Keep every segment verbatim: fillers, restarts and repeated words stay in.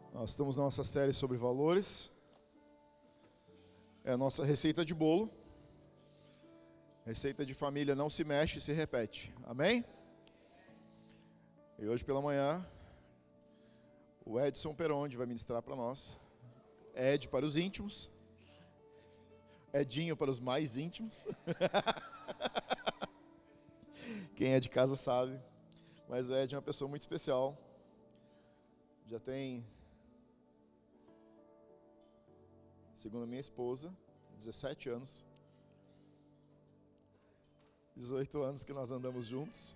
Nós estamos na nossa série sobre valores. É a nossa receita de bolo. Receita de família não se mexe, se repete. Amém? E hoje pela manhã, o Edson Peronde vai ministrar para nós. Ed para os íntimos. Edinho para os mais íntimos. Quem é de casa sabe. Mas o Ed é uma pessoa muito especial. Já tem, segundo a minha esposa, dezessete anos. dezoito anos que nós andamos juntos.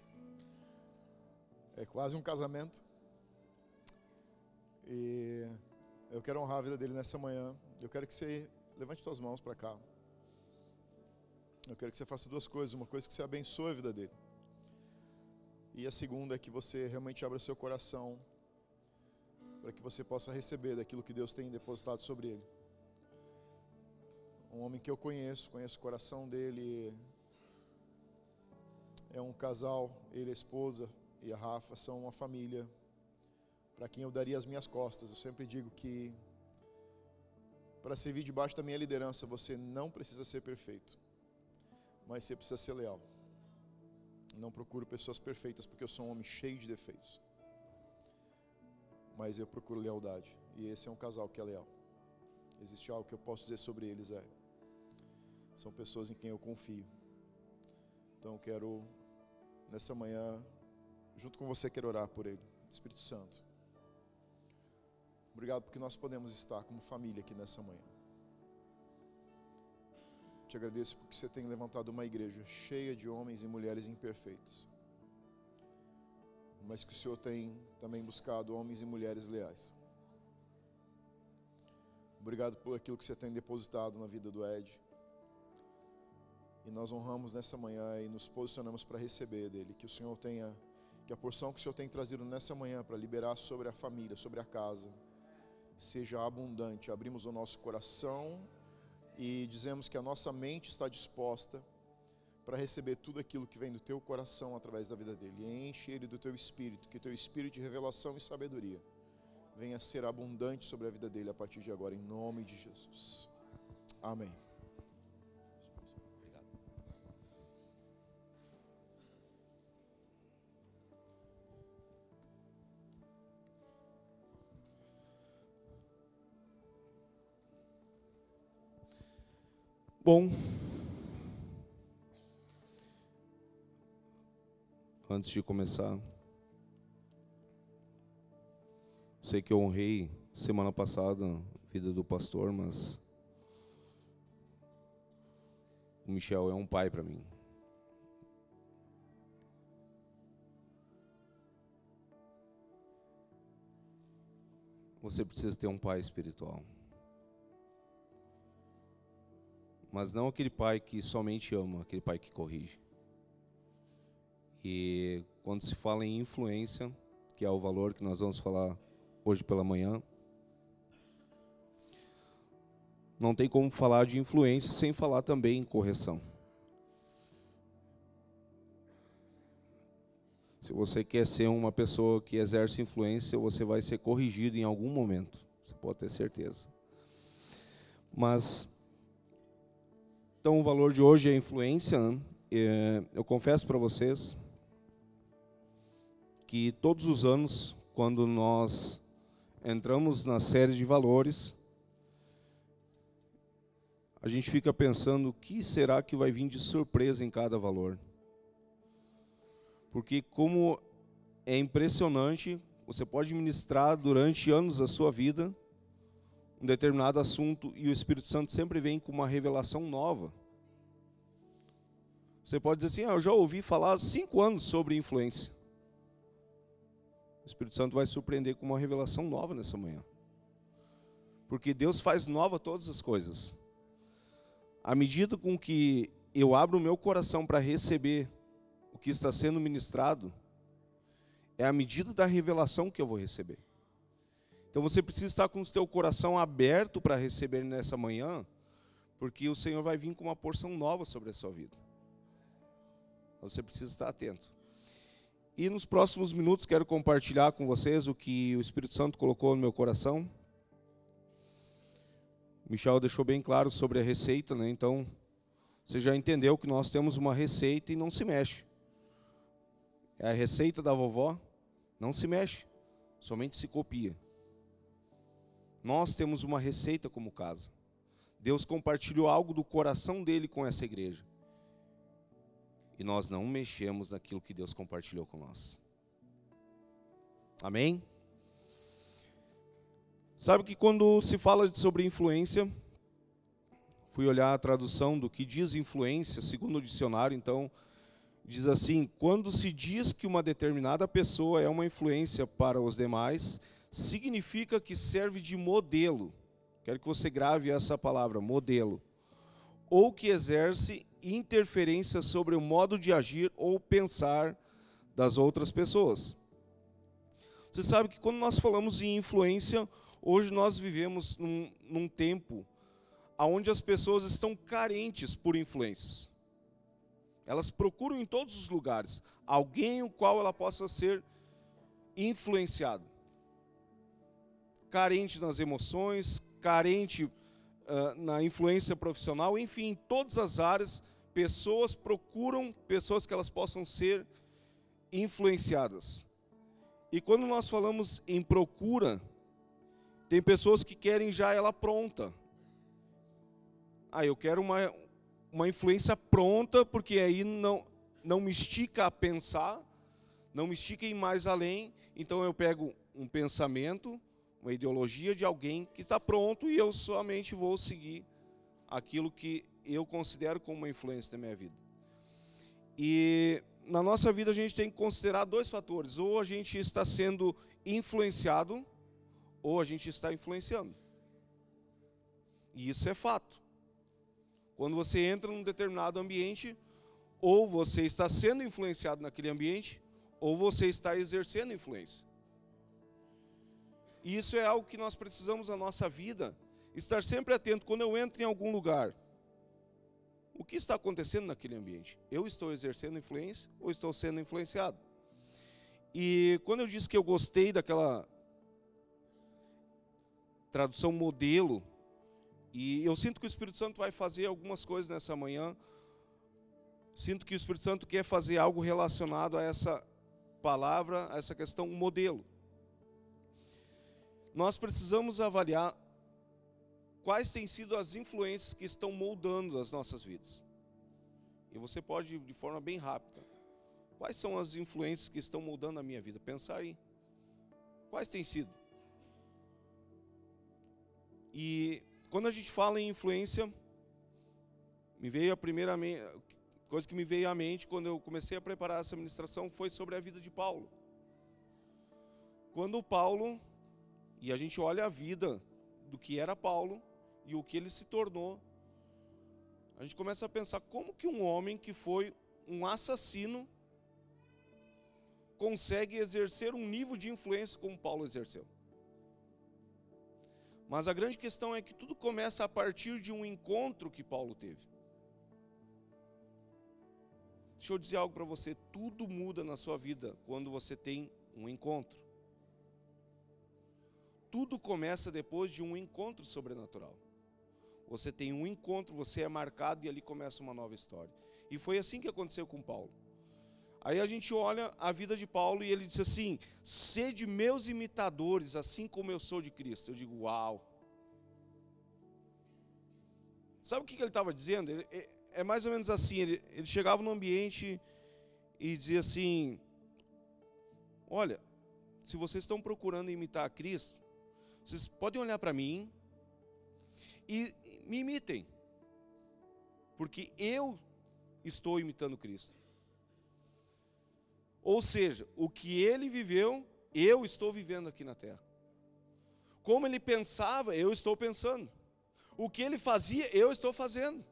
É quase um casamento. E eu quero honrar a vida dele nessa manhã. Eu quero que você levante suas mãos para cá. Eu quero que você faça duas coisas. Uma coisa que você abençoe a vida dele. E a segunda é que você realmente abra o seu coração para que você possa receber daquilo que Deus tem depositado sobre ele. Um homem que eu conheço, conheço o coração dele. É um casal, ele, a esposa e a Rafa são uma família para quem eu daria as minhas costas. Eu sempre digo que para servir debaixo da minha liderança você não precisa ser perfeito, mas você precisa ser leal. Não procuro pessoas perfeitas porque eu sou um homem cheio de defeitos, mas eu procuro lealdade, e esse é um casal que é leal. Existe algo que eu posso dizer sobre eles, é são pessoas em quem eu confio. Então eu quero nessa manhã, junto com você, quero orar por ele. Espírito Santo, obrigado porque nós podemos estar como família aqui nessa manhã. Te agradeço porque você tem levantado uma igreja cheia de homens e mulheres imperfeitos, mas que o Senhor tem também buscado homens e mulheres leais. Obrigado por aquilo que você tem depositado na vida do Ed. E nós honramos nessa manhã e nos posicionamos para receber dele. Que o Senhor tenha, que a porção que o Senhor tem trazido nessa manhã para liberar sobre a família, sobre a casa, seja abundante. Abrimos o nosso coração e dizemos que a nossa mente está disposta para receber tudo aquilo que vem do teu coração através da vida dele. E enche ele do teu espírito, que o teu espírito de revelação e sabedoria venha ser abundante sobre a vida dele a partir de agora, em nome de Jesus. Amém. Bom, antes de começar, sei que eu honrei semana passada a vida do pastor, mas o Michel é um pai para mim. Você precisa ter um pai espiritual. Mas não aquele pai que somente ama, aquele pai que corrige. E quando se fala em influência, que é o valor que nós vamos falar hoje pela manhã, não tem como falar de influência sem falar também em correção. Se você quer ser uma pessoa que exerce influência, você vai ser corrigido em algum momento, você pode ter certeza. Mas então, o valor de hoje é a influência, né? Eu confesso para vocês que todos os anos, quando nós entramos na série de valores, a gente fica pensando o que será que vai vir de surpresa em cada valor. Porque como é impressionante, você pode ministrar durante anos da sua vida um determinado assunto e o Espírito Santo sempre vem com uma revelação nova. Você pode dizer assim, ah, eu já ouvi falar há cinco anos sobre influência. O Espírito Santo vai surpreender com uma revelação nova nessa manhã. Porque Deus faz nova todas as coisas. À medida com que eu abro o meu coração para receber o que está sendo ministrado, é à medida da revelação que eu vou receber. Então você precisa estar com o seu coração aberto para receber nessa manhã, porque o Senhor vai vir com uma porção nova sobre a sua vida. Você precisa estar atento. E nos próximos minutos quero compartilhar com vocês o que o Espírito Santo colocou no meu coração. O Michel deixou bem claro sobre a receita, né? Então, você já entendeu que nós temos uma receita e não se mexe. É a receita da vovó, não se mexe, somente se copia. Nós temos uma receita como casa. Deus compartilhou algo do coração dele com essa igreja. E nós não mexemos naquilo que Deus compartilhou com nós. Amém? Sabe que quando se fala sobre influência, fui olhar a tradução do que diz influência, segundo o dicionário, então, diz assim: quando se diz que uma determinada pessoa é uma influência para os demais, significa que serve de modelo. Quero que você grave essa palavra, modelo. Ou que exerce interferência sobre o modo de agir ou pensar das outras pessoas. Você sabe que quando nós falamos em influência, hoje nós vivemos num, num tempo onde as pessoas estão carentes por influências. Elas procuram em todos os lugares alguém o qual ela possa ser influenciada. Carente nas emoções, carente uh, na influência profissional, enfim, em todas as áreas, pessoas procuram pessoas que elas possam ser influenciadas. E quando nós falamos em procura, tem pessoas que querem já ela pronta. Ah, eu quero uma, uma influência pronta, porque aí não, não me estica a pensar, não me estica a ir mais além, então eu pego um pensamento, uma ideologia de alguém que está pronto e eu somente vou seguir aquilo que eu considero como uma influência na minha vida. E na nossa vida a gente tem que considerar dois fatores: ou a gente está sendo influenciado, ou a gente está influenciando. E isso é fato. Quando você entra num determinado ambiente, ou você está sendo influenciado naquele ambiente, ou você está exercendo influência. E isso é algo que nós precisamos na nossa vida, estar sempre atento. Quando eu entro em algum lugar, o que está acontecendo naquele ambiente? Eu estou exercendo influência ou estou sendo influenciado? E quando eu disse que eu gostei daquela tradução modelo, e eu sinto que o Espírito Santo vai fazer algumas coisas nessa manhã, sinto que o Espírito Santo quer fazer algo relacionado a essa palavra, a essa questão modelo. Nós precisamos avaliar quais têm sido as influências que estão moldando as nossas vidas. E você pode, de forma bem rápida, quais são as influências que estão moldando a minha vida? Pensa aí. Quais têm sido? E quando a gente fala em influência, me veio a primeira coisa que me veio à mente quando eu comecei a preparar essa ministração foi sobre a vida de Paulo. Quando Paulo, e a gente olha a vida do que era Paulo e o que ele se tornou, a gente começa a pensar como que um homem que foi um assassino consegue exercer um nível de influência como Paulo exerceu. Mas a grande questão é que tudo começa a partir de um encontro que Paulo teve. Deixa eu dizer algo para você, tudo muda na sua vida quando você tem um encontro. Tudo começa depois de um encontro sobrenatural. Você tem um encontro, você é marcado e ali começa uma nova história. E foi assim que aconteceu com Paulo. Aí a gente olha a vida de Paulo e ele diz assim: sede meus imitadores, assim como eu sou de Cristo. Eu digo, uau! Sabe o que ele estava dizendo? Ele, é mais ou menos assim, ele, ele chegava no ambiente e dizia assim: olha, se vocês estão procurando imitar a Cristo, vocês podem olhar para mim e me imitem, porque eu estou imitando Cristo. Ou seja, o que ele viveu, eu estou vivendo aqui na terra. Como ele pensava, eu estou pensando. O que ele fazia, eu estou fazendo.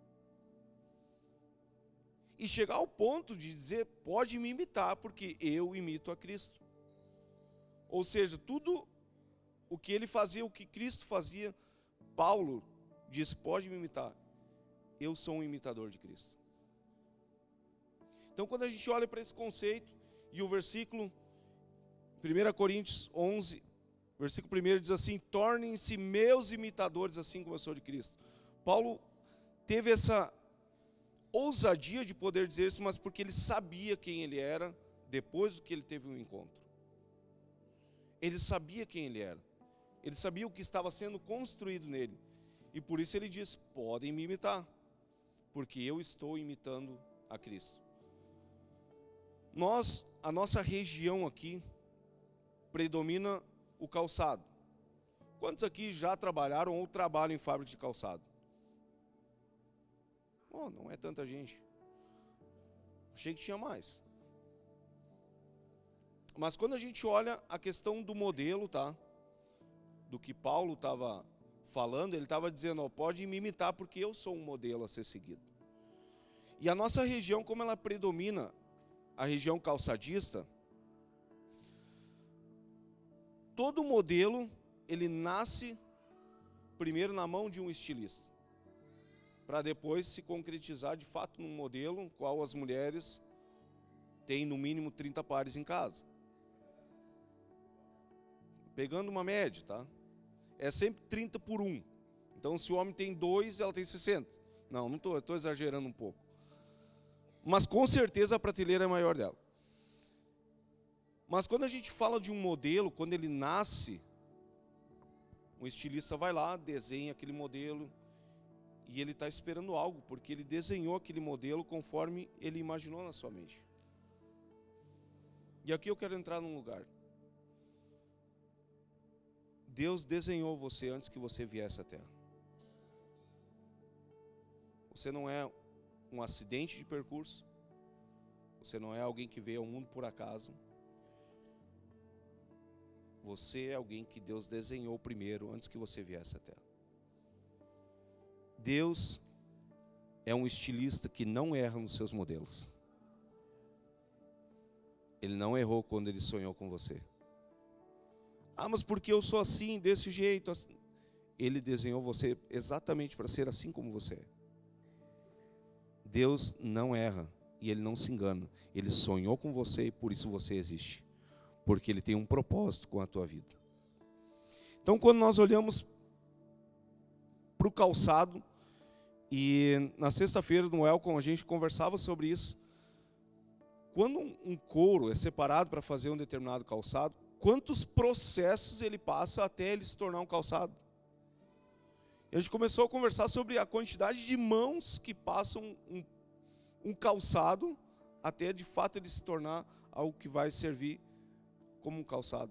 E chegar ao ponto de dizer, pode me imitar, porque eu imito a Cristo. Ou seja, tudo o que ele fazia, o que Cristo fazia, Paulo diz, pode me imitar. Eu sou um imitador de Cristo. Então, quando a gente olha para esse conceito, E o versículo, primeira Coríntios onze, versículo primeiro diz assim: tornem-se meus imitadores, assim como eu sou de Cristo. Paulo teve essa ousadia de poder dizer isso, mas porque ele sabia quem ele era depois do que ele teve um encontro. Ele sabia quem ele era. Ele sabia o que estava sendo construído nele. E por isso ele diz: podem me imitar, porque eu estou imitando a Cristo. Nós, a nossa região aqui, predomina o calçado. Quantos aqui já trabalharam ou trabalham em fábrica de calçado? Oh, não é tanta gente. Achei que tinha mais. Mas quando a gente olha a questão do modelo, tá? Do que Paulo estava falando, ele estava dizendo: ó, pode me imitar porque eu sou um modelo a ser seguido. E a nossa região, como ela predomina, a região calçadista, todo modelo, ele nasce primeiro na mão de um estilista, para depois se concretizar de fato num modelo qual as mulheres têm no mínimo trinta pares em casa. Pegando uma média, tá? É sempre trinta por um. Então, se o homem tem dois, ela tem sessenta. Não, não estou, estou exagerando um pouco. Mas com certeza a prateleira é maior dela. Mas quando a gente fala de um modelo, quando ele nasce, um estilista vai lá, desenha aquele modelo, e ele está esperando algo, porque ele desenhou aquele modelo conforme ele imaginou na sua mente. E aqui eu quero entrar num lugar. Deus desenhou você antes que você viesse à Terra. Você não é um acidente de percurso. Você não é alguém que veio ao mundo por acaso. Você é alguém que Deus desenhou primeiro, antes que você viesse à Terra. Deus é um estilista que não erra nos seus modelos. Ele não errou quando ele sonhou com você. Ah, mas porque eu sou assim, desse jeito? Assim? Ele desenhou você exatamente para ser assim como você é. Deus não erra e Ele não se engana. Ele sonhou com você e por isso você existe. Porque Ele tem um propósito com a tua vida. Então, quando nós olhamos para o calçado, e na sexta-feira no Elcom a gente conversava sobre isso, quando um couro é separado para fazer um determinado calçado, quantos processos ele passa até ele se tornar um calçado? E a gente começou a conversar sobre a quantidade de mãos que passam um, um calçado até de fato ele se tornar algo que vai servir como um calçado.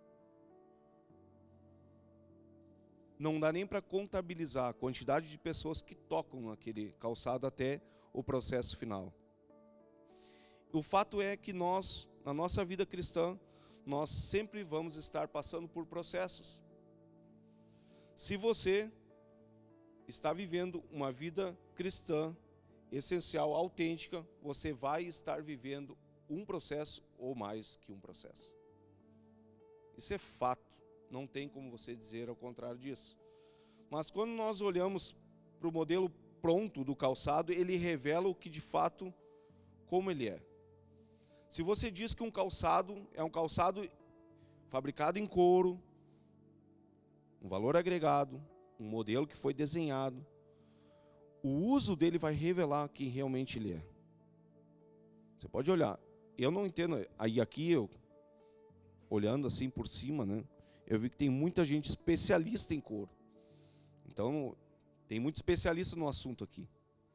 Não dá nem para contabilizar a quantidade de pessoas que tocam naquele calçado até o processo final. O fato é que nós, na nossa vida cristã, nós sempre vamos estar passando por processos. Se você está vivendo uma vida cristã, essencial, autêntica, você vai estar vivendo um processo ou mais que um processo. Isso é fato, não tem como você dizer ao contrário disso. Mas quando nós olhamos para o modelo pronto do calçado, ele revela o que de fato, como ele é. Se você diz que um calçado é um calçado fabricado em couro, um valor agregado, um modelo que foi desenhado, o uso dele vai revelar quem realmente ele é. Você pode olhar, eu não entendo, aí aqui eu, olhando assim por cima, né, eu vi que tem muita gente especialista em couro. Então, tem muito especialista no assunto aqui.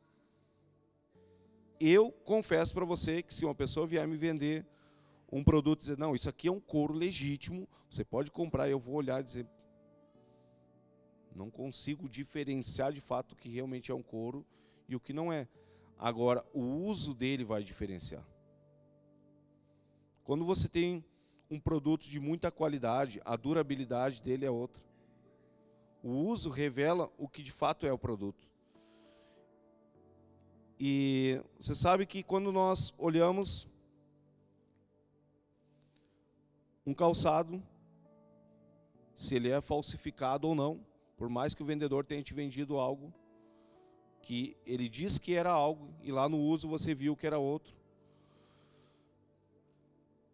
Eu confesso para você que se uma pessoa vier me vender um produto e dizer, não, isso aqui é um couro legítimo, você pode comprar, eu vou olhar e dizer, não consigo diferenciar de fato o que realmente é um couro e o que não é. Agora, o uso dele vai diferenciar. Quando você tem um produto de muita qualidade, a durabilidade dele é outra. O uso revela o que de fato é o produto. E você sabe que quando nós olhamos um calçado, se ele é falsificado ou não, por mais que o vendedor tenha te vendido algo, que ele diz que era algo, e lá no uso você viu que era outro.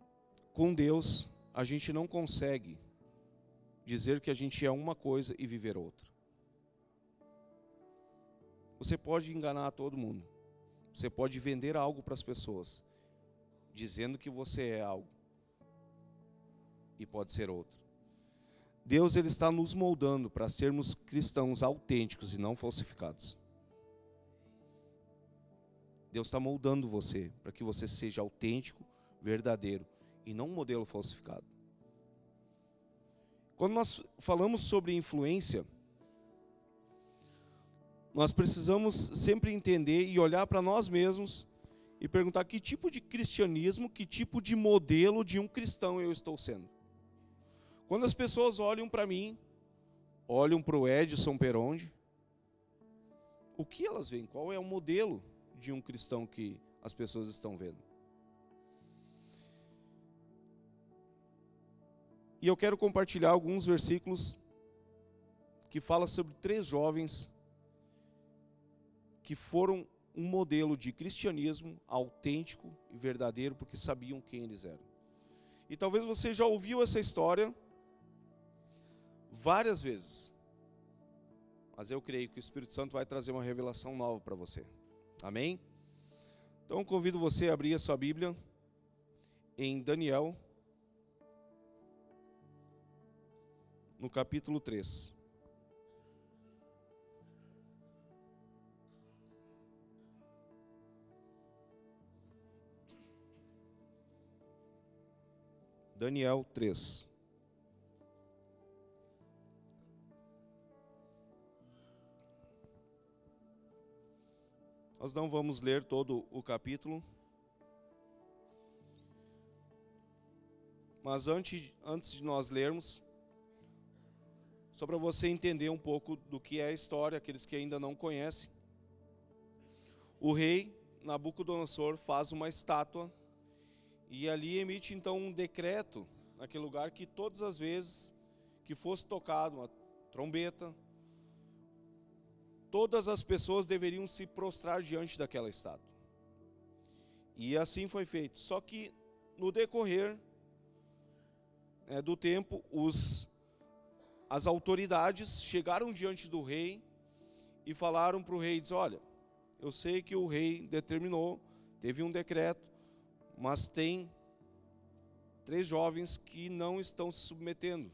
com Deus, a gente não consegue dizer que a gente é uma coisa e viver outra. Você pode enganar todo mundo. Você pode vender algo para as pessoas, dizendo que você é algo, e pode ser outro. Deus, ele está nos moldando para sermos cristãos autênticos e não falsificados. Deus está moldando você para que você seja autêntico, verdadeiro e não um modelo falsificado. Quando nós falamos sobre influência, nós precisamos sempre entender e olhar para nós mesmos e perguntar que tipo de cristianismo, que tipo de modelo de um cristão eu estou sendo. Quando as pessoas olham para mim, olham para o Edson Peronde, o que elas veem? Qual é o modelo de um cristão que as pessoas estão vendo? E eu quero compartilhar alguns versículos que falam sobre três jovens que foram um modelo de cristianismo autêntico e verdadeiro, porque sabiam quem eles eram. E talvez você já ouviu essa história várias vezes, mas eu creio que o Espírito Santo vai trazer uma revelação nova para você. Amém? Então convido você a abrir a sua Bíblia em Daniel, no capítulo três. Daniel três. Nós não vamos ler todo o capítulo, mas antes, antes de nós lermos, só para você entender um pouco do que é a história, aqueles que ainda não conhecem, o rei Nabucodonosor faz uma estátua e ali emite então um decreto naquele lugar que todas as vezes que fosse tocado uma trombeta, todas as pessoas deveriam se prostrar diante daquela estátua. E assim foi feito. Só que no decorrer é, do tempo, os, as autoridades chegaram diante do rei e falaram para o rei, diz, olha, eu sei que o rei determinou, teve um decreto, mas tem três jovens que não estão se submetendo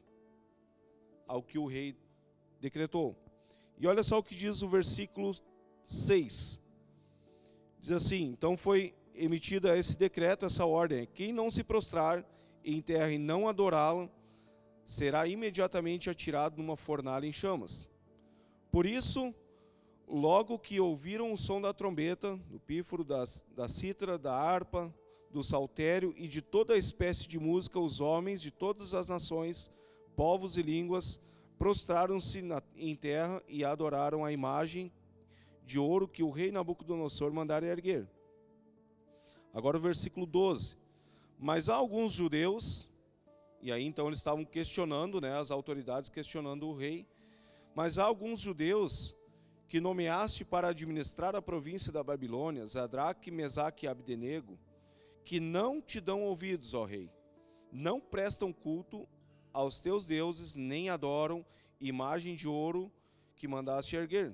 ao que o rei decretou. E olha só o que diz o versículo seis. Diz assim, então foi emitida esse decreto, essa ordem, quem não se prostrar em terra e não adorá-la, será imediatamente atirado numa fornalha em chamas. Por isso, logo que ouviram o som da trombeta, do pífaro, da, da cítara, da harpa, do saltério e de toda espécie de música, os homens de todas as nações, povos e línguas, prostraram-se em terra e adoraram a imagem de ouro que o rei Nabucodonosor mandara erguer. Agora o versículo doze. Mas há alguns judeus, e aí então eles estavam questionando, né, as autoridades questionando o rei, mas há alguns judeus que nomeaste para administrar a província da Babilônia, Sadraque, Mesaque e Abdenego, que não te dão ouvidos, ó rei, não prestam culto aos teus deuses, nem adoram imagem de ouro que mandaste erguer.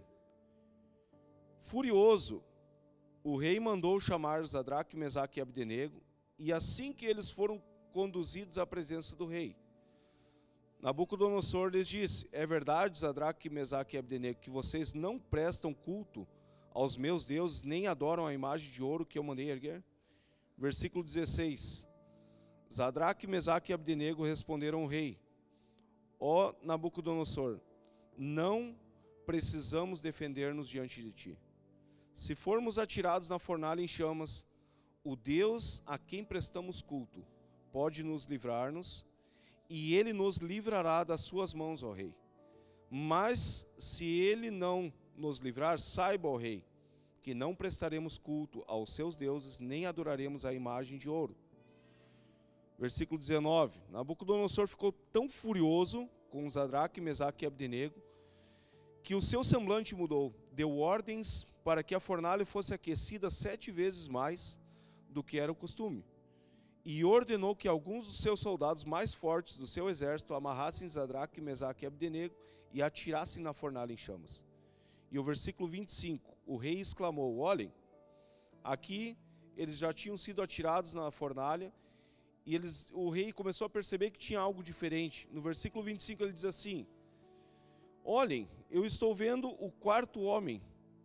Furioso, o rei mandou chamar Sadraque, Mesaque e Abdenego, e assim que eles foram conduzidos à presença do rei, Nabucodonosor lhes disse, é verdade, Sadraque, Mesaque e Abdenego, que vocês não prestam culto aos meus deuses, nem adoram a imagem de ouro que eu mandei erguer? Versículo dezesseis. Sadraque, Mesaque e Abdenego responderam ao rei, ó Nabucodonosor, não precisamos defender-nos diante de ti. Se formos atirados na fornalha em chamas, o Deus a quem prestamos culto pode nos livrar-nos, e ele nos livrará das suas mãos, ó rei. Mas se ele não nos livrar, saiba, ó rei, que não prestaremos culto aos seus deuses, nem adoraremos a imagem de ouro. Versículo dezenove. Nabucodonosor ficou tão furioso com Sadraque, Mesaque e Abdenego, que o seu semblante mudou. Deu ordens para que a fornalha fosse aquecida sete vezes mais do que era o costume. e ordenou que alguns dos seus soldados mais fortes do seu exército amarrassem Sadraque, Mesaque e Abdenego e atirassem na fornalha em chamas. E o versículo vinte e cinco, o rei exclamou, olhem, aqui eles já tinham sido atirados na fornalha, e eles, o rei começou a perceber que tinha algo diferente. No versículo vinte e cinco ele diz assim, olhem, eu estou vendo o quarto homem,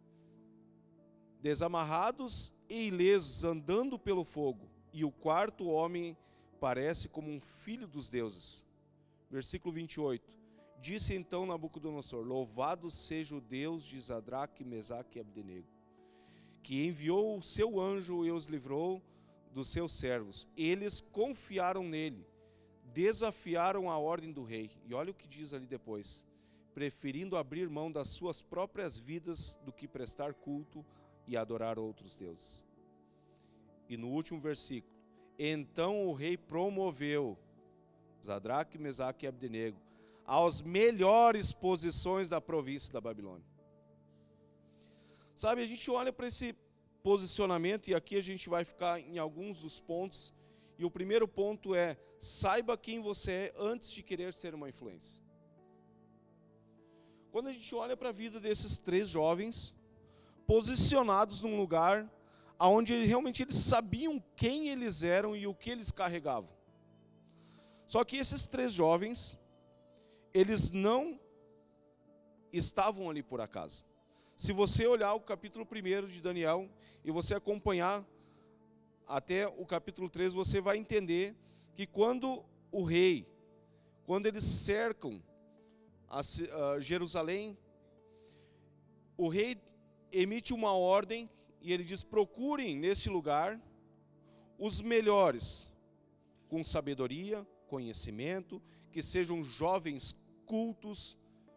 desamarrados e ilesos, andando pelo fogo, e o quarto homem parece como um filho dos deuses. Versículo vinte e oito, disse então Nabucodonosor, louvado seja o Deus de Sadraque, Mesaque e Abdenego, que enviou o seu anjo e os livrou dos seus servos. Eles confiaram nele, desafiaram a ordem do rei. E olha o que diz ali depois, preferindo abrir mão das suas próprias vidas do que prestar culto e adorar outros deuses. E no último versículo, então o rei promoveu Sadraque, Mesaque e Abdenego aos melhores posições da província da Babilônia. Sabe, a gente olha para esse posicionamento e aqui a gente vai ficar em alguns dos pontos. E o primeiro ponto é, saiba quem você é antes de querer ser uma influência. Quando a gente olha para a vida desses três jovens, posicionados num lugar onde realmente eles sabiam quem eles eram e o que eles carregavam. Só que esses três jovens, eles não estavam ali por acaso. Se você olhar o capítulo primeiro de Daniel e você acompanhar até o capítulo três, você vai entender que quando o rei, quando eles cercam a, a Jerusalém, o rei emite uma ordem e ele diz, procurem nesse lugar os melhores, com sabedoria, conhecimento, que sejam jovens cultos,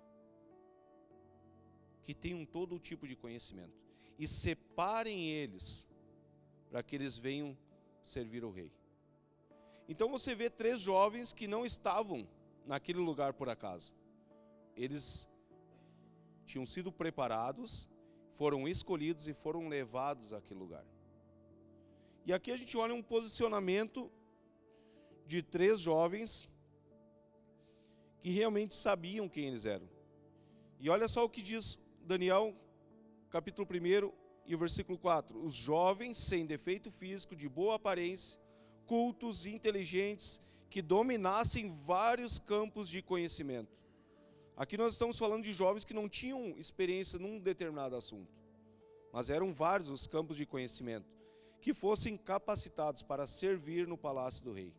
que tenham todo tipo de conhecimento, e separem eles, para que eles venham servir o rei. Então você vê três jovens que não estavam naquele lugar por acaso. Eles tinham sido preparados, foram escolhidos e foram levados àquele lugar. E aqui a gente olha um posicionamento de três jovens que realmente sabiam quem eles eram. E olha só o que diz Daniel, capítulo primeiro e o versículo quatro. Os jovens sem defeito físico, de boa aparência, cultos, inteligentes, que dominassem vários campos de conhecimento. Aqui nós estamos falando de jovens que não tinham experiência num determinado assunto, mas eram vários os campos de conhecimento, que fossem capacitados para servir no palácio do rei.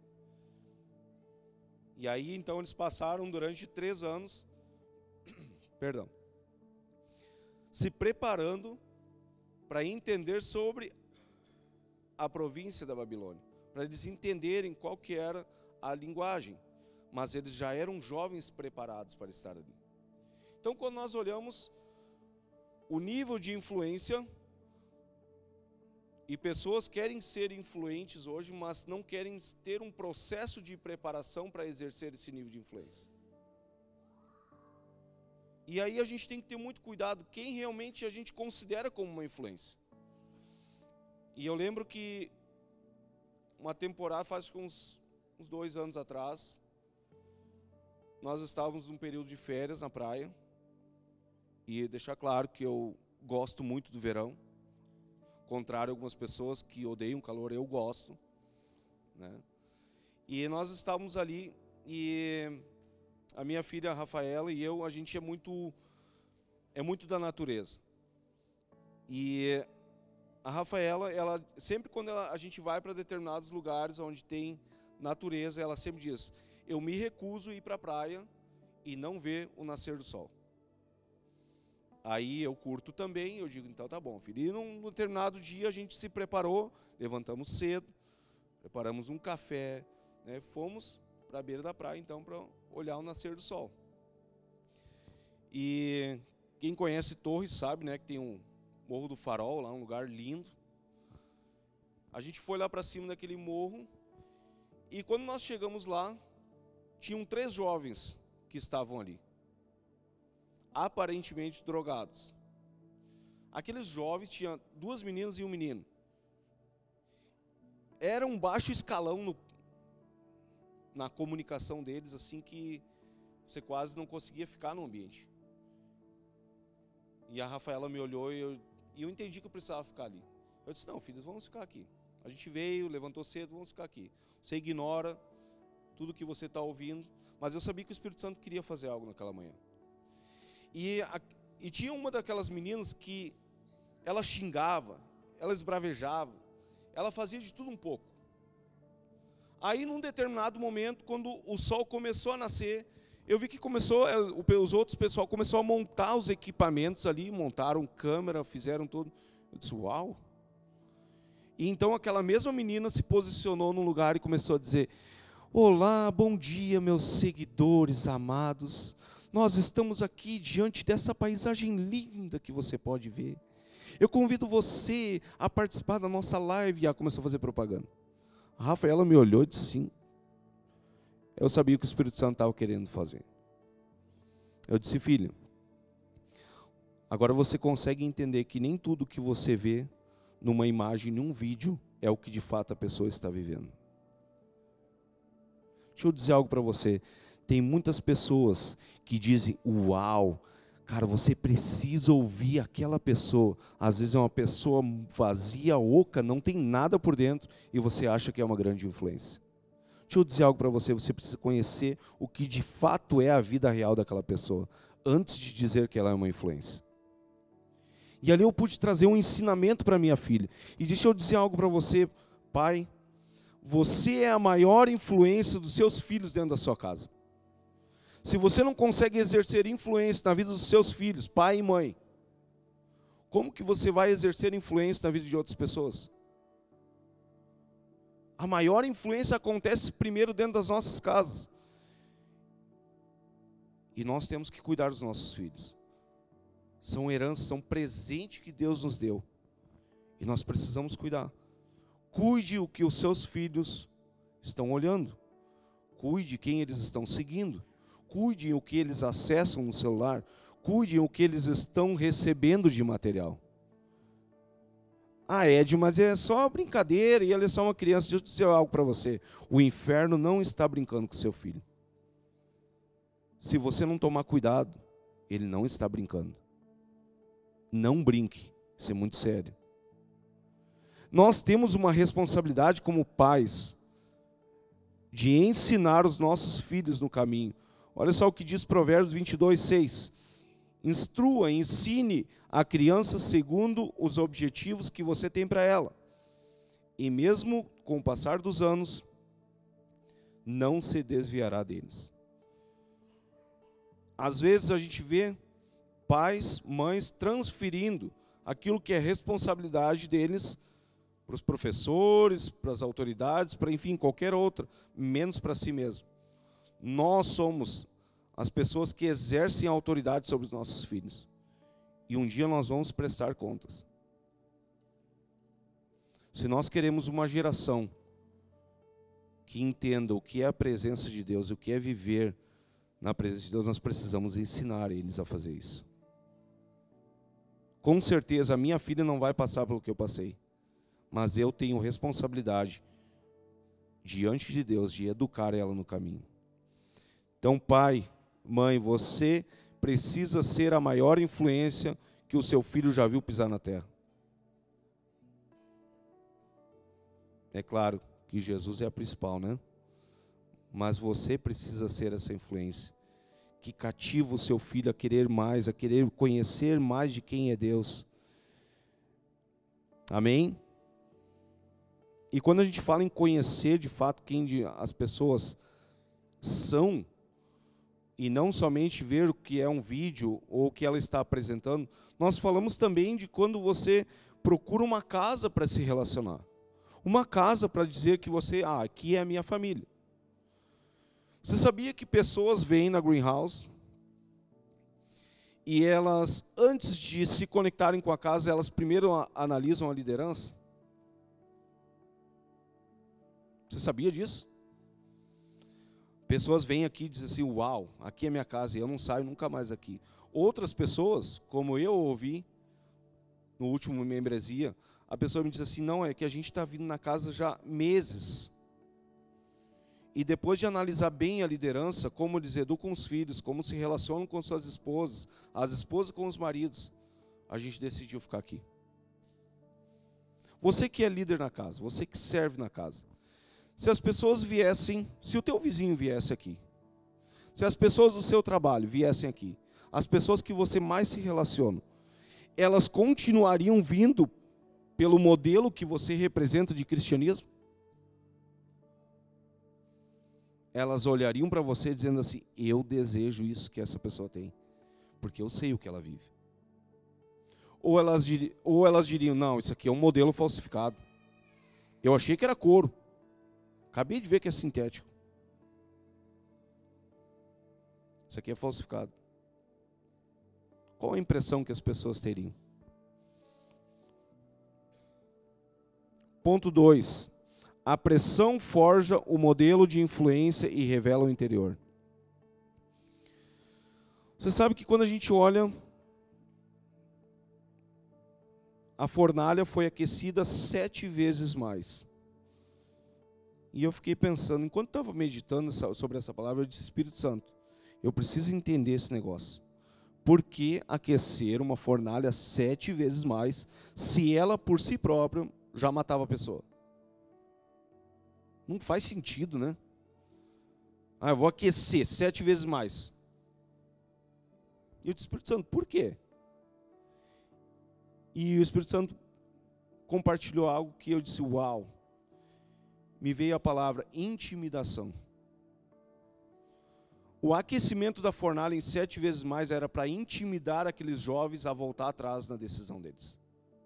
E aí então eles passaram durante três anos, perdão, se preparando para entender sobre a província da Babilônia, para eles entenderem qual que era a linguagem, mas eles já eram jovens preparados para estar ali. Então, quando nós olhamos o nível de influência, e pessoas querem ser influentes hoje, mas não querem ter um processo de preparação para exercer esse nível de influência. E aí a gente tem que ter muito cuidado quem realmente a gente considera como uma influência. E eu lembro que uma temporada, faz uns, uns dois anos atrás, nós estávamos num período de férias na praia, e deixar claro que eu gosto muito do verão, contrário a algumas pessoas que odeiam calor, eu gosto, né? E nós estávamos ali, e a minha filha Rafaela e eu, a gente é muito, é muito da natureza. E a Rafaela, ela, sempre quando ela, a gente vai para determinados lugares onde tem natureza, ela sempre diz, eu me recuso a ir para a praia e não ver o nascer do sol. Aí eu curto também, eu digo, então tá bom, filho. E num determinado dia a gente se preparou, levantamos cedo, preparamos um café, né, fomos para a beira da praia então para olhar o nascer do sol. E quem conhece Torres sabe, né, que tem um Morro do Farol lá, um lugar lindo. A gente foi lá para cima daquele morro e quando nós chegamos lá, tinham três jovens que estavam ali, aparentemente drogados. Aqueles jovens, tinham duas meninas e um menino. era um baixo escalão no, na comunicação deles, assim que você quase não conseguia ficar no ambiente. E a Rafaela me olhou e eu, e eu entendi que eu precisava ficar ali. Eu disse, não, filhos, vamos ficar aqui. A gente veio, levantou cedo, vamos ficar aqui. Você ignora tudo que você está ouvindo, mas eu sabia que o Espírito Santo queria fazer algo naquela manhã. E, a, e tinha uma daquelas meninas que ela xingava, ela esbravejava, ela fazia de tudo um pouco. Aí, num determinado momento, quando o sol começou a nascer, eu vi que começou, os outros pessoal começou a montar os equipamentos ali, montaram câmera, fizeram tudo. Eu disse, uau! E então aquela mesma menina se posicionou num lugar e começou a dizer, olá, bom dia, meus seguidores amados. Nós estamos aqui diante dessa paisagem linda que você pode ver. Eu convido você a participar da nossa live. E ela começou a fazer propaganda. A Rafaela me olhou e disse assim, eu sabia o que o Espírito Santo estava querendo fazer. Eu disse, filha, agora você consegue entender que nem tudo que você vê numa imagem, num vídeo, é o que de fato a pessoa está vivendo. Deixa eu dizer algo para você. Tem muitas pessoas que dizem, uau, cara, você precisa ouvir aquela pessoa. Às vezes é uma pessoa vazia, oca, não tem nada por dentro, e você acha que é uma grande influência. Deixa eu dizer algo para você, você precisa conhecer o que de fato é a vida real daquela pessoa, antes de dizer que ela é uma influência. E ali eu pude trazer um ensinamento para minha filha. E deixa eu dizer algo para você, pai, você é a maior influência dos seus filhos dentro da sua casa. Se você não consegue exercer influência na vida dos seus filhos, pai e mãe, como que você vai exercer influência na vida de outras pessoas? A maior influência acontece primeiro dentro das nossas casas. E nós temos que cuidar dos nossos filhos. São heranças, são presente que Deus nos deu. E nós precisamos cuidar. Cuide o que os seus filhos estão olhando. Cuide quem eles estão seguindo. Cuide o que eles acessam no celular. Cuide o que eles estão recebendo de material. Ah, Ed, mas é só brincadeira e ele é só uma criança. Deixa eu dizer algo para você. O inferno não está brincando com seu filho. Se você não tomar cuidado, ele não está brincando. Não brinque, isso é muito sério. Nós temos uma responsabilidade como pais de ensinar os nossos filhos no caminho. Olha só o que diz Provérbios vinte e dois, seis. Instrua, ensine a criança segundo os objetivos que você tem para ela. E mesmo com o passar dos anos, não se desviará deles. Às vezes a gente vê pais, mães transferindo aquilo que é responsabilidade deles para os professores, para as autoridades, para, enfim, qualquer outra, menos para si mesmo. Nós somos as pessoas que exercem a autoridade sobre os nossos filhos. E um dia nós vamos prestar contas. Se nós queremos uma geração que entenda o que é a presença de Deus, o que é viver na presença de Deus, nós precisamos ensinar eles a fazer isso. Com certeza a minha filha não vai passar pelo que eu passei, mas eu tenho responsabilidade diante de Deus de educar ela no caminho. Então, pai, mãe, você precisa ser a maior influência que o seu filho já viu pisar na terra. É claro que Jesus é a principal, né? Mas você precisa ser essa influência que cativa o seu filho a querer mais, a querer conhecer mais de quem é Deus. Amém? E quando a gente fala em conhecer de fato quem as pessoas são, e não somente ver o que é um vídeo ou o que ela está apresentando, nós falamos também de quando você procura uma casa para se relacionar. Uma casa para dizer que você, ah, aqui é a minha família. Você sabia que pessoas vêm na Greenhouse e elas, antes de se conectarem com a casa, elas primeiro analisam a liderança? Você sabia disso? Pessoas vêm aqui e dizem assim, uau, aqui é minha casa e eu não saio nunca mais aqui. Outras pessoas, como eu ouvi no último membresia, a pessoa me diz assim, não, é que a gente está vindo na casa já há meses. E depois de analisar bem a liderança, como eles educam os filhos, como se relacionam com suas esposas, as esposas com os maridos, a gente decidiu ficar aqui. Você que é líder na casa, você que serve na casa, se as pessoas viessem, se o teu vizinho viesse aqui, se as pessoas do seu trabalho viessem aqui, as pessoas que você mais se relaciona, elas continuariam vindo pelo modelo que você representa de cristianismo? Elas olhariam para você dizendo assim, eu desejo isso que essa pessoa tem, porque eu sei o que ela vive. Ou elas, ou elas diriam, não, isso aqui é um modelo falsificado. Eu achei que era couro. Acabei de ver que é sintético. Isso aqui é falsificado. Qual a impressão que as pessoas teriam? Ponto dois. A pressão forja o modelo de influência e revela o interior. Você sabe que quando a gente olha, a fornalha foi aquecida sete vezes mais. E eu fiquei pensando, enquanto estava meditando sobre essa palavra, eu disse, Espírito Santo, eu preciso entender esse negócio. Por que aquecer uma fornalha sete vezes mais, se ela por si própria já matava a pessoa? Não faz sentido, né? Ah, eu vou aquecer sete vezes mais. E eu disse, Espírito Santo, por quê? E o Espírito Santo compartilhou algo que eu disse, uau. Me veio a palavra intimidação. O aquecimento da fornalha em sete vezes mais era para intimidar aqueles jovens a voltar atrás na decisão deles.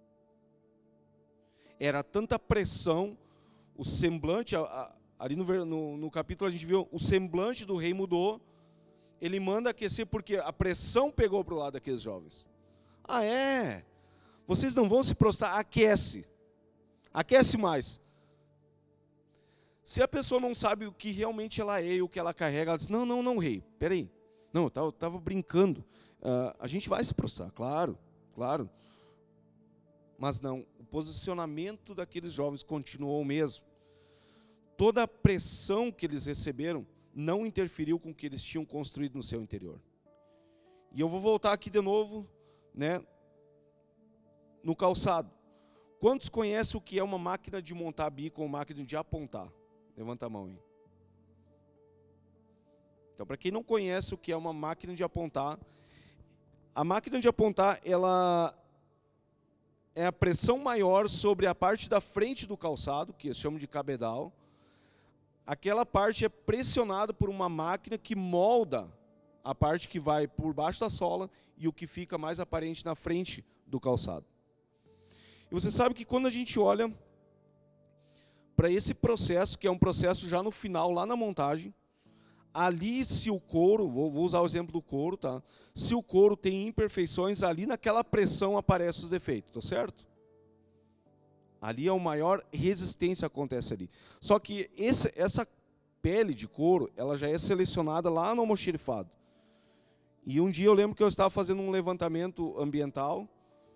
Era tanta pressão, o semblante, ali no, no, no capítulo a gente viu, o semblante do rei mudou, ele manda aquecer porque a pressão pegou para o lado daqueles jovens. Ah, é? Vocês não vão se prostrar, aquece. Aquece mais. Se a pessoa não sabe o que realmente ela é e o que ela carrega, ela diz, não, não, não, rei, peraí. Não, eu estava brincando. Uh, a gente vai se prostrar, claro, claro. Mas não, o posicionamento daqueles jovens continuou o mesmo. Toda a pressão que eles receberam não interferiu com o que eles tinham construído no seu interior. E eu vou voltar aqui de novo, né, no calçado. Quantos conhecem o que é uma máquina de montar bico ou máquina de apontar? Levanta a mão aí. Então, para quem não conhece o que é uma máquina de apontar, a máquina de apontar, ela é a pressão maior sobre a parte da frente do calçado, que eles chamam de cabedal. Aquela parte é pressionada por uma máquina que molda a parte que vai por baixo da sola e o que fica mais aparente na frente do calçado. E você sabe que quando a gente olha para esse processo, que é um processo já no final, lá na montagem, ali se o couro, vou, vou usar o exemplo do couro, tá? Se o couro tem imperfeições, ali naquela pressão aparecem os defeitos, tá certo? Ali é o maior resistência acontece ali. Só que esse, essa pele de couro, ela já é selecionada lá no almoxarifado. E um dia eu lembro que eu estava fazendo um levantamento ambiental,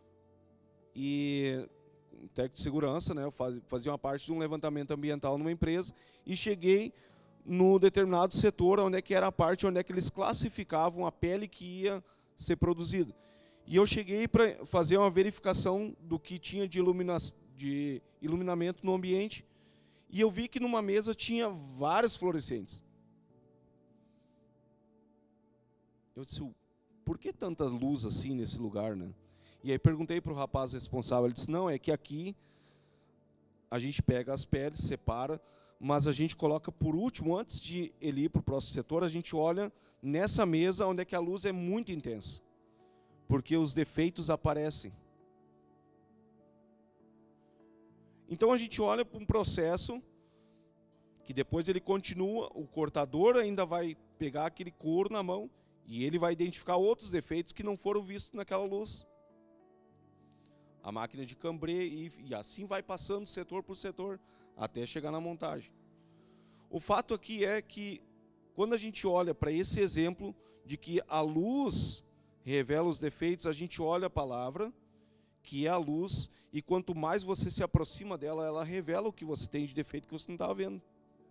e técnico de segurança, né, eu fazia uma parte de um levantamento ambiental numa empresa, e cheguei no determinado setor, onde é que era a parte onde é que eles classificavam a pele que ia ser produzida. E eu cheguei para fazer uma verificação do que tinha de, ilumina de iluminamento no ambiente, e eu vi que numa mesa tinha vários fluorescentes. Eu disse, por que tanta luz assim nesse lugar, né? E aí perguntei para o rapaz responsável, ele disse, não, é que aqui a gente pega as peles, separa, mas a gente coloca por último, antes de ele ir para o próximo setor, a gente olha nessa mesa onde é que a luz é muito intensa, porque os defeitos aparecem. Então a gente olha para um processo que depois ele continua, o cortador ainda vai pegar aquele couro na mão e ele vai identificar outros defeitos que não foram vistos naquela luz. A máquina de cambrê, e, e assim vai passando setor por setor, até chegar na montagem. O fato aqui é que, quando a gente olha para esse exemplo de que a luz revela os defeitos, a gente olha a palavra, que é a luz, e quanto mais você se aproxima dela, ela revela o que você tem de defeito que você não estava vendo.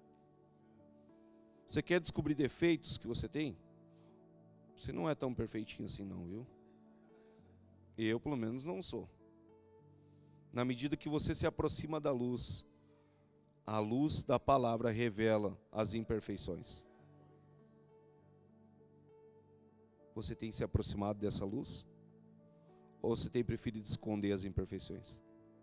Você quer descobrir defeitos que você tem? Você não é tão perfeitinho assim não, viu? Eu, pelo menos, não sou. Na medida que você se aproxima da luz, a luz da palavra revela as imperfeições. Você tem se aproximado dessa luz? Ou você tem preferido esconder as imperfeições?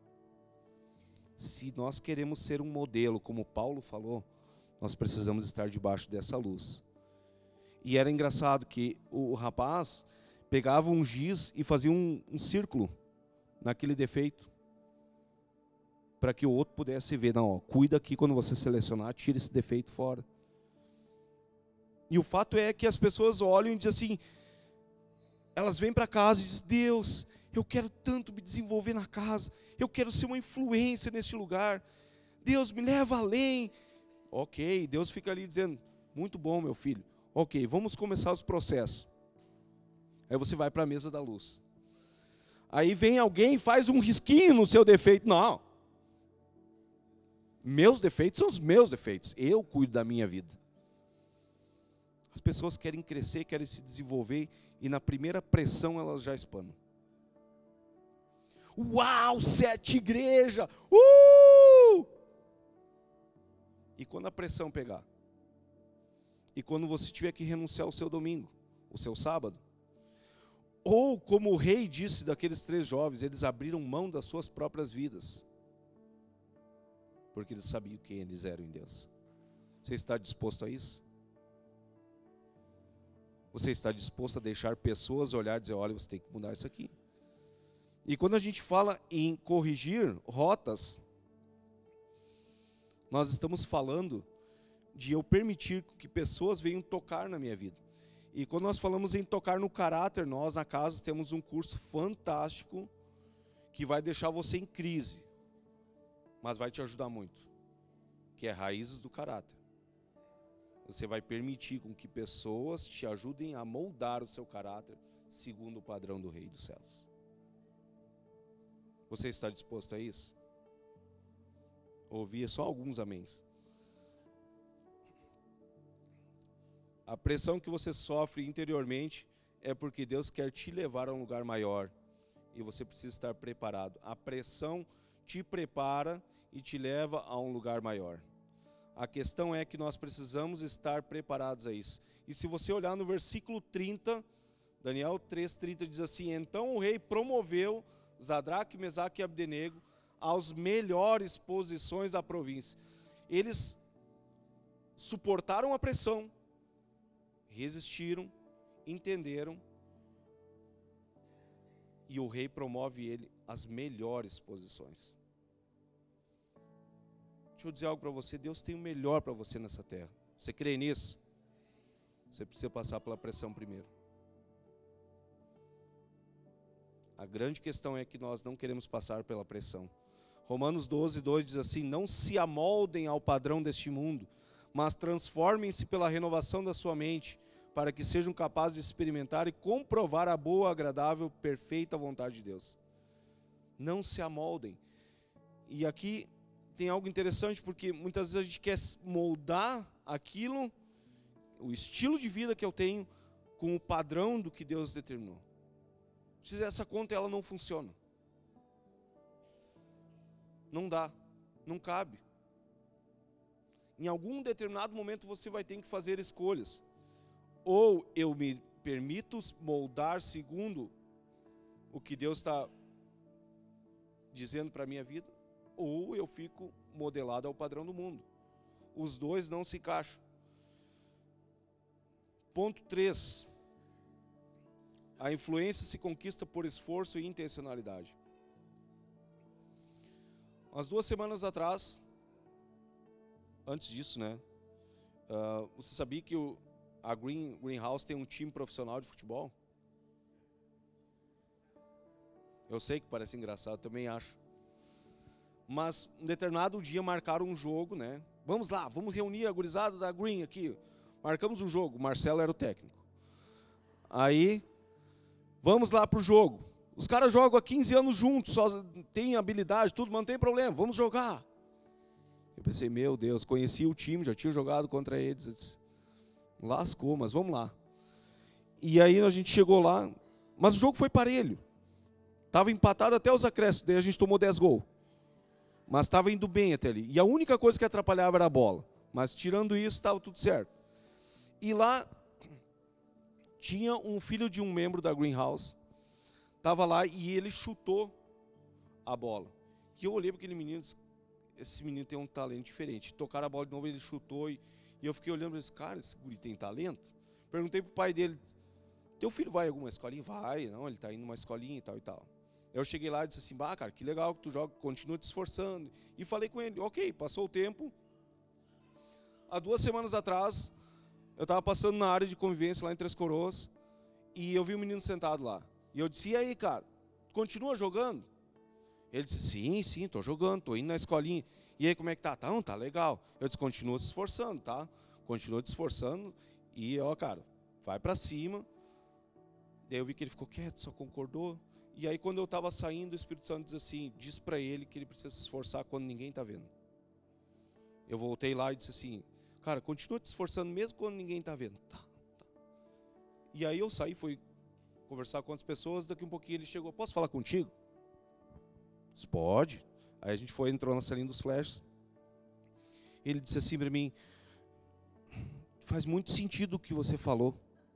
Se nós queremos ser um modelo, como Paulo falou, nós precisamos estar debaixo dessa luz. E era engraçado que o rapaz pegava um giz e fazia um, um círculo naquele defeito, para que o outro pudesse ver. Não, ó, cuida aqui quando você selecionar, tira esse defeito fora. E o fato é que as pessoas olham e dizem assim, elas vêm para casa e dizem, Deus, eu quero tanto me desenvolver na casa, eu quero ser uma influência nesse lugar, Deus me leva além. Ok, Deus fica ali dizendo, muito bom meu filho, ok, vamos começar os processos. Aí você vai para a mesa da luz. Aí vem alguém e faz um risquinho no seu defeito. Não, meus defeitos são os meus defeitos, eu cuido da minha vida. As pessoas querem crescer, querem se desenvolver, e na primeira pressão elas já espanam. Uau, sete igreja! Uh! E quando a pressão pegar? E quando você tiver que renunciar ao seu domingo, o seu sábado? Ou como o rei disse daqueles três jovens, eles abriram mão das suas próprias vidas, porque eles sabiam quem eles eram em Deus. Você está disposto a isso? Você está disposto a deixar pessoas olhar e dizer, olha, você tem que mudar isso aqui. E quando a gente fala em corrigir rotas, nós estamos falando de eu permitir que pessoas venham tocar na minha vida. E quando nós falamos em tocar no caráter, nós na casa temos um curso fantástico que vai deixar você em crise, mas vai te ajudar muito, que é Raízes do Caráter. Você vai permitir com que pessoas te ajudem a moldar o seu caráter segundo o padrão do Rei dos Céus. Você está disposto a isso? Ouvi só alguns améns. A pressão que você sofre interiormente é porque Deus quer te levar a um lugar maior e você precisa estar preparado. A pressão te prepara e te leva a um lugar maior. A questão é que nós precisamos estar preparados a isso. E se você olhar no versículo trinta, Daniel três, trinta diz assim, então o rei promoveu Sadraque, Mesaque e Abdenego aos melhores posições da província. Eles suportaram a pressão, resistiram, entenderam, e o rei promove ele às melhores posições. Deixa eu dizer algo para você, Deus tem o melhor para você nessa terra. Você crê nisso? Você precisa passar pela pressão primeiro. A grande questão é que nós não queremos passar pela pressão. Romanos doze, dois diz assim, não se amoldem ao padrão deste mundo, mas transformem-se pela renovação da sua mente, para que sejam capazes de experimentar e comprovar a boa, agradável, perfeita vontade de Deus. Não se amoldem. E aqui tem algo interessante, porque muitas vezes a gente quer moldar aquilo, o estilo de vida que eu tenho, com o padrão do que Deus determinou. Essa conta ela não funciona. Não dá, não cabe. Em algum determinado momento você vai ter que fazer escolhas. Ou eu me permito moldar segundo o que Deus está dizendo para a minha vida, ou eu fico modelado ao padrão do mundo. Os dois não se encaixam. Ponto três. A influência se conquista por esforço e intencionalidade. Umas duas semanas atrás, antes disso, né? Uh, você sabia que o, a Green, Greenhouse tem um time profissional de futebol? Eu sei que parece engraçado, também acho. Mas um determinado dia marcaram um jogo, né? Vamos lá, vamos reunir a gurizada da Green aqui. Marcamos um jogo, o Marcelo era o técnico. Aí, vamos lá para o jogo. Os caras jogam há quinze anos juntos, só tem habilidade, tudo, mas não tem problema, vamos jogar. Eu pensei, meu Deus, conheci o time, já tinha jogado contra eles. Eu disse, lascou, mas vamos lá. E aí a gente chegou lá, mas o jogo foi parelho. Estava empatado até os acréscimos, daí a gente tomou dez gols. Mas estava indo bem até ali. E a única coisa que atrapalhava era a bola. Mas tirando isso, estava tudo certo. E lá tinha um filho de um membro da Greenhouse. Estava lá e ele chutou a bola. E eu olhei para aquele menino e disse, esse menino tem um talento diferente. Tocaram a bola de novo, ele chutou. E, e eu fiquei olhando e disse, cara, esse guri tem talento? Perguntei para o pai dele, teu filho vai em alguma escolinha? Vai, não, ele está indo numa escolinha e tal e tal. Eu cheguei lá e disse assim, bah, cara, que legal que tu joga, continua te esforçando. E falei com ele, ok, passou o tempo. Há duas semanas atrás, eu estava passando na área de convivência lá em Três Coroas, e eu vi um menino sentado lá. E eu disse, e aí, cara, continua jogando? Ele disse, sim, sim, estou jogando, estou indo na escolinha. E aí, como é que tá? Tá, não, tá legal. Eu disse, continua se esforçando, tá? Continua te esforçando e, ó, cara, vai para cima. Daí eu vi que ele ficou quieto, só concordou. E aí, quando eu estava saindo, o Espírito Santo diz assim, diz para ele que ele precisa se esforçar quando ninguém está vendo. Eu voltei lá e disse assim, cara, continua te esforçando mesmo quando ninguém está vendo. Tá, tá. E aí eu saí, fui conversar com outras pessoas, daqui um pouquinho ele chegou, posso falar contigo? Disse, pode. Aí a gente foi, entrou na salinha dos flashes. Ele disse assim para mim, faz muito sentido o que você falou.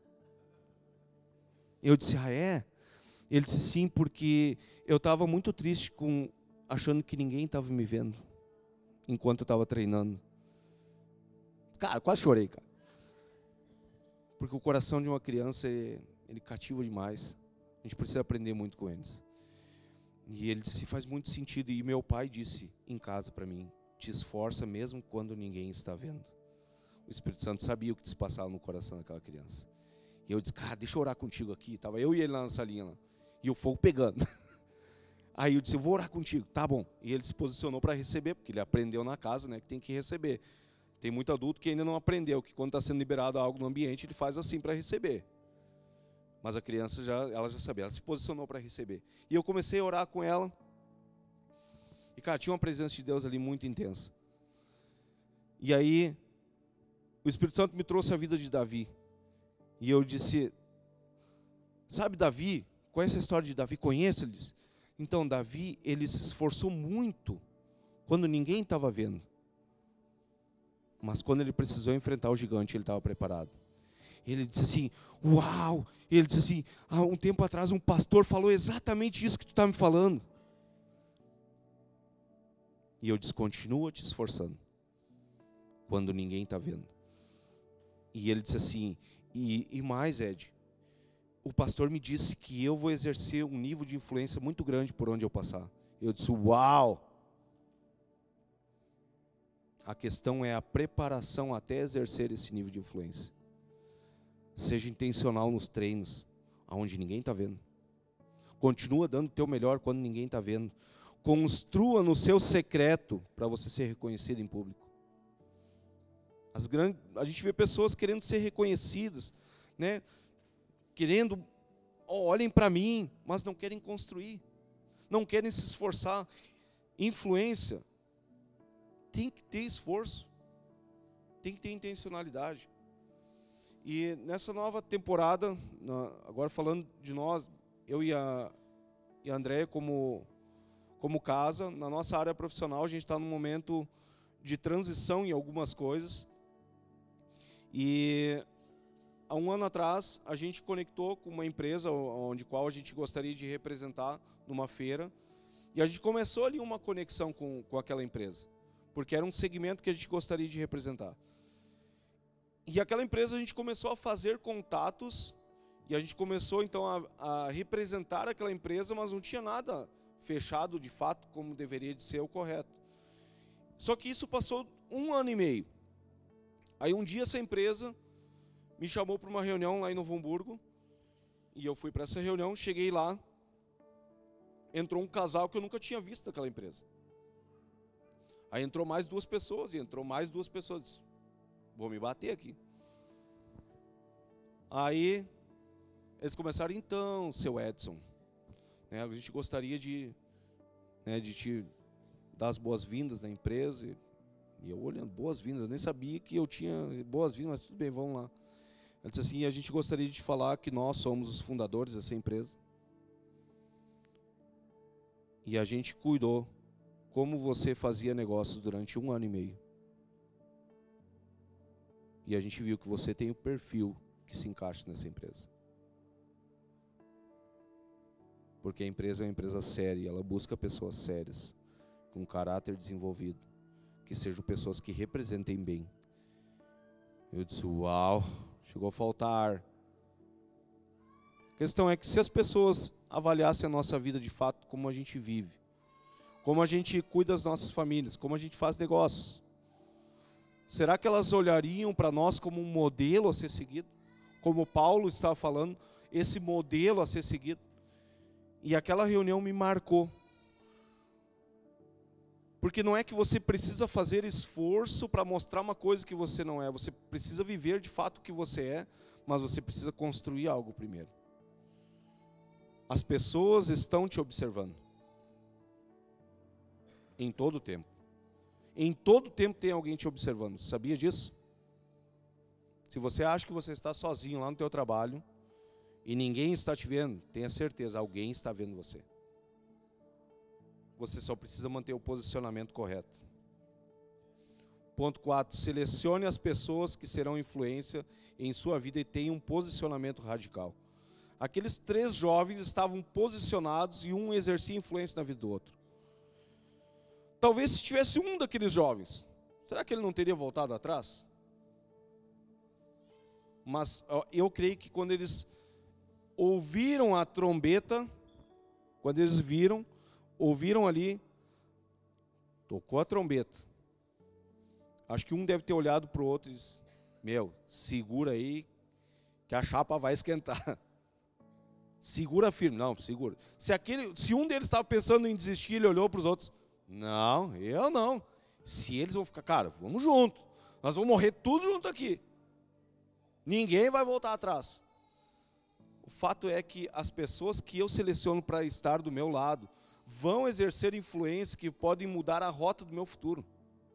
Eu disse, ah, é? Ele disse, sim, porque eu estava muito triste, com, achando que ninguém estava me vendo, enquanto eu estava treinando. Cara, quase chorei, cara. Porque o coração de uma criança, ele cativa demais. A gente precisa aprender muito com eles. E ele disse, faz muito sentido. E meu pai disse em casa para mim, te esforça mesmo quando ninguém está vendo. O Espírito Santo sabia o que se passava no coração daquela criança. E eu disse, cara, deixa eu orar contigo aqui. Estava eu e ele lá na salinha, lá, e o fogo pegando. Aí eu disse, eu vou orar contigo, tá bom. E ele se posicionou para receber, porque ele aprendeu na casa, né, que tem que receber. Tem muito adulto que ainda não aprendeu, que quando está sendo liberado algo no ambiente, ele faz assim para receber. Mas a criança, já, ela já sabia, ela se posicionou para receber. E eu comecei a orar com ela. E, cara, tinha uma presença de Deus ali muito intensa. E aí, o Espírito Santo me trouxe a vida de Davi. E eu disse, sabe Davi? Conhece a história de Davi? Conheço, ele disse. Então, Davi, ele se esforçou muito quando ninguém estava vendo. Mas quando ele precisou enfrentar o gigante, ele estava preparado. Ele disse assim, uau! Ele disse assim, há um tempo atrás um pastor falou exatamente isso que tu está me falando. E eu disse, continua te esforçando, quando ninguém está vendo. E ele disse assim, e, e mais, Ed, o pastor me disse que eu vou exercer um nível de influência muito grande por onde eu passar. Eu disse, uau! A questão é a preparação até exercer esse nível de influência. Seja intencional nos treinos, aonde ninguém está vendo. Continua dando o teu melhor quando ninguém está vendo. Construa no seu secreto para você ser reconhecido em público. As grandes, a gente vê pessoas querendo ser reconhecidas, né? Querendo, oh, olhem para mim, mas não querem construir, não querem se esforçar. Influência tem que ter esforço, tem que ter intencionalidade. E nessa nova temporada, agora falando de nós, eu e a, e a Andréia como, como casa, na nossa área profissional, a gente está num momento de transição em algumas coisas. E há um ano atrás, a gente conectou com uma empresa onde qual a gente gostaria de representar numa feira. E a gente começou ali uma conexão com, com aquela empresa, porque era um segmento que a gente gostaria de representar. E aquela empresa a gente começou a fazer contatos, e a gente começou então a, a representar aquela empresa, mas não tinha nada fechado de fato como deveria de ser o correto. Só que isso passou um ano e meio. Aí um dia essa empresa me chamou para uma reunião lá em Novo Hamburgo, e eu fui para essa reunião, cheguei lá, entrou um casal que eu nunca tinha visto naquela empresa. Aí entrou mais duas pessoas, e entrou mais duas pessoas. Vou me bater aqui. Aí, eles começaram, então, seu Edson, né, a gente gostaria de, né, de te dar as boas-vindas na empresa. E, e eu olhando, boas-vindas, eu nem sabia que eu tinha boas-vindas, mas tudo bem, vamos lá. Ela disse assim, a gente gostaria de te falar que nós somos os fundadores dessa empresa. E a gente cuidou como você fazia negócios durante um ano e meio. E a gente viu que você tem o perfil que se encaixa nessa empresa. Porque a empresa é uma empresa séria, ela busca pessoas sérias, com caráter desenvolvido, que sejam pessoas que representem bem. Eu disse, uau, chegou a faltar ar. A questão é que se as pessoas avaliassem a nossa vida de fato, como a gente vive, como a gente cuida das nossas famílias, como a gente faz negócios, será que elas olhariam para nós como um modelo a ser seguido? Como Paulo estava falando, esse modelo a ser seguido. E aquela reunião me marcou. Porque não é que você precisa fazer esforço para mostrar uma coisa que você não é. Você precisa viver de fato o que você é, mas você precisa construir algo primeiro. As pessoas estão te observando. Em todo o tempo. Em todo o tempo tem alguém te observando. Você sabia disso? Se você acha que você está sozinho lá no teu trabalho e ninguém está te vendo, tenha certeza, alguém está vendo você. Você só precisa manter o posicionamento correto. Ponto quatro. Selecione as pessoas que serão influência em sua vida e tenha um posicionamento radical. Aqueles três jovens estavam posicionados e um exercia influência na vida do outro. Talvez se tivesse um daqueles jovens, será que ele não teria voltado atrás? Mas eu creio que quando eles ouviram a trombeta, quando eles viram, ouviram ali, tocou a trombeta. Acho que um deve ter olhado para o outro e disse, meu, segura aí, que a chapa vai esquentar. Segura firme. Não, segura. Se, aquele, se um deles estava pensando em desistir, ele olhou para os outros, não, eu não. Se eles vão ficar, cara, vamos junto. Nós vamos morrer tudo junto aqui. Ninguém vai voltar atrás. O fato é que as pessoas que eu seleciono para estar do meu lado vão exercer influência que podem mudar a rota do meu futuro.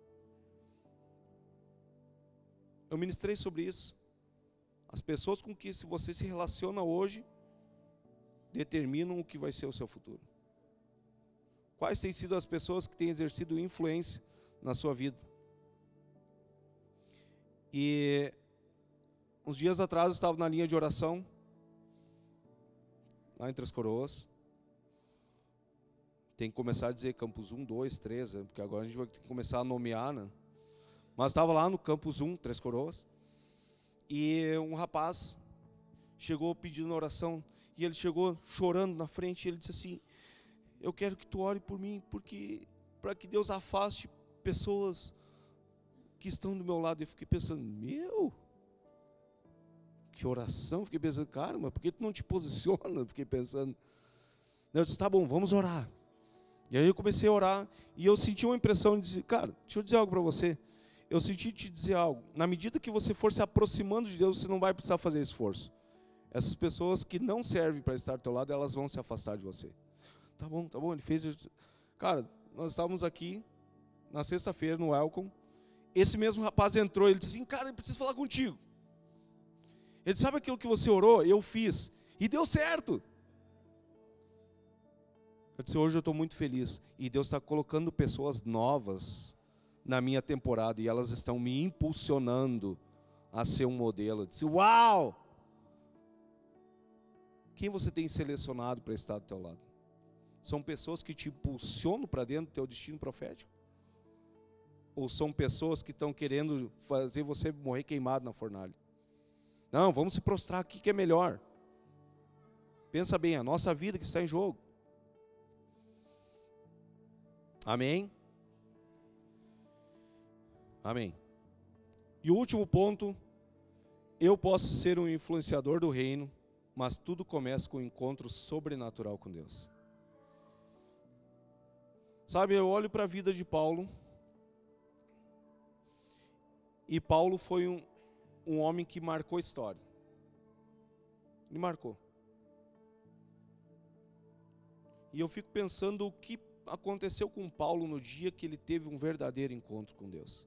Eu ministrei sobre isso. As pessoas com que você se relaciona hoje determinam o que vai ser o seu futuro. Quais têm sido as pessoas que têm exercido influência na sua vida? E uns dias atrás eu estava na linha de oração, lá em Três Coroas. Tem que começar a dizer campus um, dois, três, né? Porque agora a gente vai ter que começar a nomear, né? Mas estava lá no campus um, Três Coroas, e um rapaz chegou pedindo oração, e ele chegou chorando na frente, e ele disse assim, eu quero que tu ore por mim, porque para que Deus afaste pessoas que estão do meu lado. Eu fiquei pensando, meu, que oração. Fiquei pensando, cara, mas por que tu não te posiciona? Fiquei pensando. Eu disse, tá bom, vamos orar. E aí eu comecei a orar, e eu senti uma impressão de dizer, cara, deixa eu dizer algo para você. Eu senti te dizer algo. Na medida que você for se aproximando de Deus, você não vai precisar fazer esforço. Essas pessoas que não servem para estar do teu lado, elas vão se afastar de você. Tá bom, tá bom, ele fez. Cara, nós estávamos aqui na sexta-feira no Welcome. Esse mesmo rapaz entrou, ele disse assim, cara, eu preciso falar contigo. Ele disse, sabe aquilo que você orou? Eu fiz. E deu certo. Eu disse, hoje eu estou muito feliz. E Deus está colocando pessoas novas na minha temporada. E elas estão me impulsionando a ser um modelo. Eu disse, uau! Quem você tem selecionado para estar do teu lado? São pessoas que te impulsionam para dentro do teu destino profético? Ou são pessoas que estão querendo fazer você morrer queimado na fornalha? Não, vamos se prostrar aqui que é melhor. Pensa bem, a nossa vida que está em jogo. Amém? Amém. E o último ponto, eu posso ser um influenciador do reino, mas tudo começa com um encontro sobrenatural com Deus. Sabe, eu olho para a vida de Paulo, e Paulo foi um, um homem que marcou a história. Ele marcou. E eu fico pensando o que aconteceu com Paulo no dia que ele teve um verdadeiro encontro com Deus.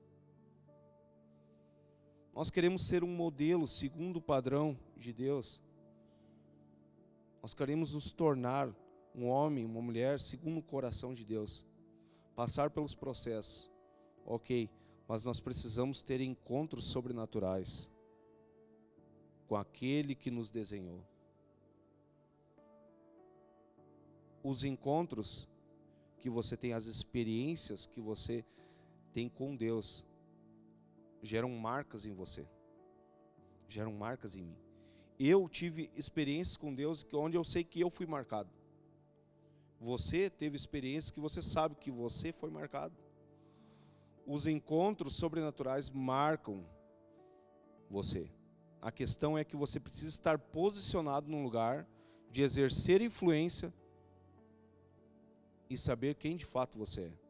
Nós queremos ser um modelo segundo o padrão de Deus. Nós queremos nos tornar um homem, uma mulher segundo o coração de Deus. Passar pelos processos. Ok, mas nós precisamos ter encontros sobrenaturais com aquele que nos desenhou. Os encontros que você tem, as experiências que você tem com Deus, geram marcas em você, geram marcas em mim. Eu tive experiências com Deus onde eu sei que eu fui marcado. Você teve experiências que você sabe que você foi marcado. Os encontros sobrenaturais marcam você. A questão é que você precisa estar posicionado num lugar de exercer influência e saber quem de fato você é.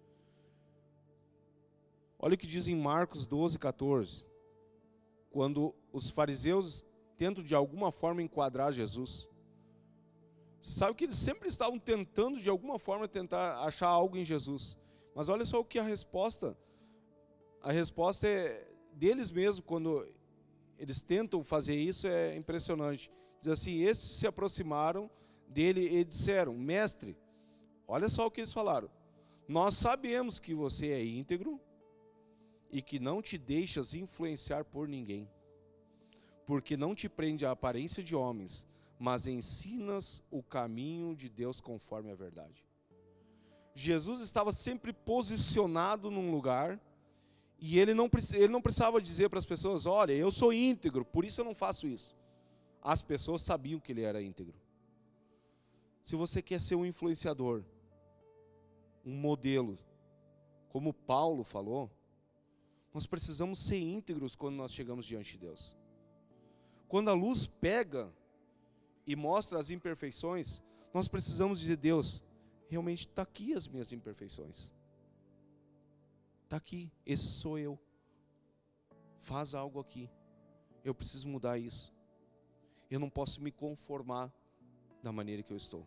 Olha o que diz em Marcos doze, quatorze. Quando os fariseus tentam de alguma forma enquadrar Jesus. Você sabe que eles sempre estavam tentando de alguma forma tentar achar algo em Jesus. Mas olha só o que a resposta, a resposta é deles mesmos quando eles tentam fazer isso, é impressionante. Diz assim, esses se aproximaram dele e disseram, mestre, olha só o que eles falaram, nós sabemos que você é íntegro e que não te deixas influenciar por ninguém, porque não te prende a aparência de homens, mas ensinas o caminho de Deus conforme a verdade. Jesus estava sempre posicionado num lugar e ele não, ele não precisava dizer para as pessoas, olha, eu sou íntegro, por isso eu não faço isso. As pessoas sabiam que ele era íntegro. Se você quer ser um influenciador, um modelo, como Paulo falou, nós precisamos ser íntegros quando nós chegamos diante de Deus. Quando a luz pega e mostra as imperfeições, nós precisamos dizer, Deus, realmente está aqui as minhas imperfeições. Está aqui, esse sou eu. Faz algo aqui. Eu preciso mudar isso. Eu não posso me conformar da maneira que eu estou.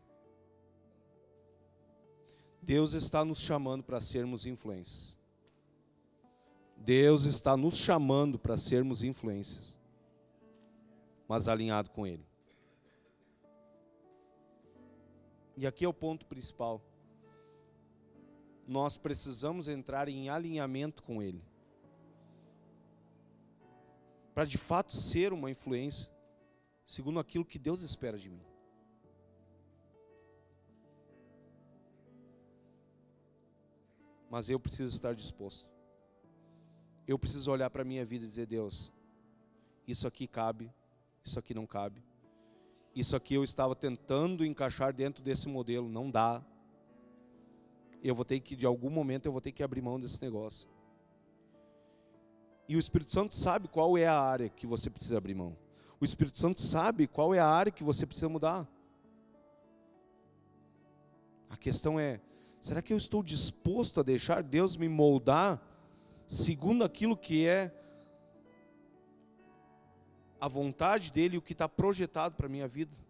Deus está nos chamando para sermos influências. Deus está nos chamando para sermos influências, mas alinhado com Ele. E aqui é o ponto principal. Nós precisamos entrar em alinhamento com Ele, para de fato ser uma influência, segundo aquilo que Deus espera de mim. Mas eu preciso estar disposto. Eu preciso olhar para a minha vida e dizer, Deus, isso aqui cabe, isso aqui não cabe. Isso aqui eu estava tentando encaixar dentro desse modelo, não dá. Eu vou ter que, de algum momento, eu vou ter que abrir mão desse negócio. E o Espírito Santo sabe qual é a área que você precisa abrir mão. O Espírito Santo sabe qual é a área que você precisa mudar. A questão é, será que eu estou disposto a deixar Deus me moldar segundo aquilo que é a vontade dele e o que está projetado para a minha vida?